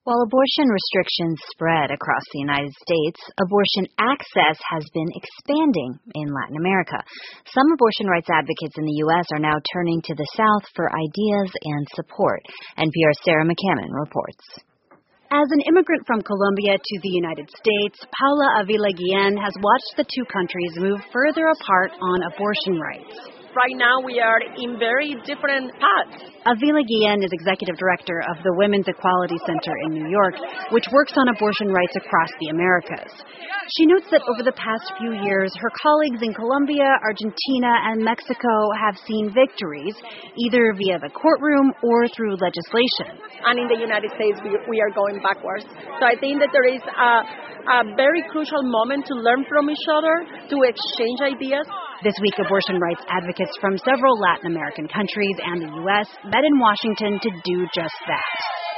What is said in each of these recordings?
While abortion restrictions spread across the United States, abortion access has been expanding in Latin America. Some abortion rights advocates in the U.S. are now turning to the South for ideas and support. NPR's Sarah McCammon reports. As an immigrant from Colombia to the United States, Paula Avila Guillen has watched the two countries move further apart on abortion rights. Right now, we are in very different paths. Avila Guillen is executive director of the Women's Equality Center in New York, which works on abortion rights across the Americas. She notes that over the past few years, her colleagues in Colombia, Argentina, and Mexico have seen victories, either via the courtroom or through legislation. And in the United States, we are going backwards. So I think that there is a very crucial moment to learn from each other, to exchange ideas. This week, abortion rights advocates from several Latin American countries and the U.S. met in Washington to do just that.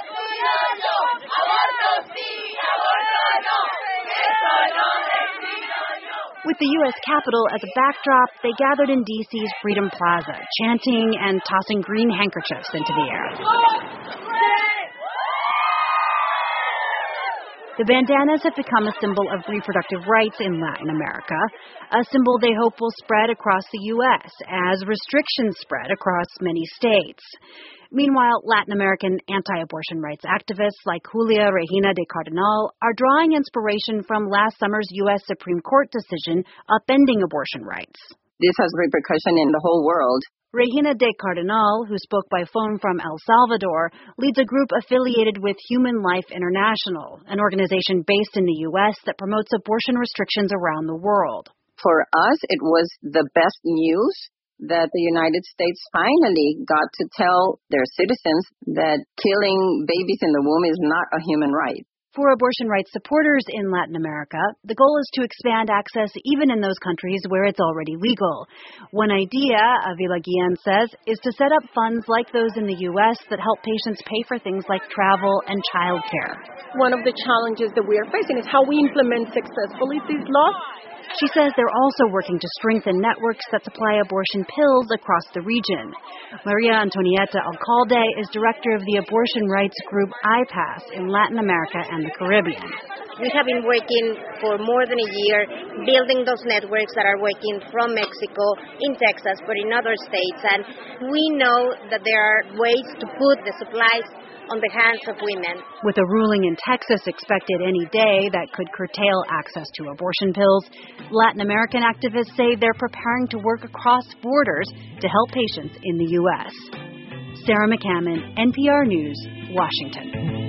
With the U.S. Capitol as a backdrop, they gathered in D.C.'s Freedom Plaza, chanting and tossing green handkerchiefs into the air. The bandanas have become a symbol of reproductive rights in Latin America, a symbol they hope will spread across the U.S. as restrictions spread across many states. Meanwhile, Latin American anti-abortion rights activists like Julia Regina de Cardenal are drawing inspiration from last summer's U.S. Supreme Court decision upending abortion rights. This has repercussion in the whole world. Regina de Cardenal, who spoke by phone from El Salvador, leads a group affiliated with Human Life International, an organization based in the U.S. that promotes abortion restrictions around the world. For us, it was the best news that the United States finally got to tell their citizens that killing babies in the womb is not a human right. For abortion rights supporters in Latin America, the goal is to expand access even in those countries where it's already legal. One idea, Avila Guillen says, is to set up funds like those in the U.S. that help patients pay for things like travel and childcare. One of the challenges that we are facing is how we implement successfully these laws. She says they're also working to strengthen networks that supply abortion pills across the region. Maria Antonieta Alcalde is director of the abortion rights group IPAS in Latin America and the Caribbean. We have been working for more than a year, building those networks that are working from Mexico, in Texas, but in other states. And we know that there are ways to put the supplies on the hands of women. With a ruling in Texas expected any day that could curtail access to abortion pills, Latin American activists say they're preparing to work across borders to help patients in the U.S. Sarah McCammon, NPR News, Washington.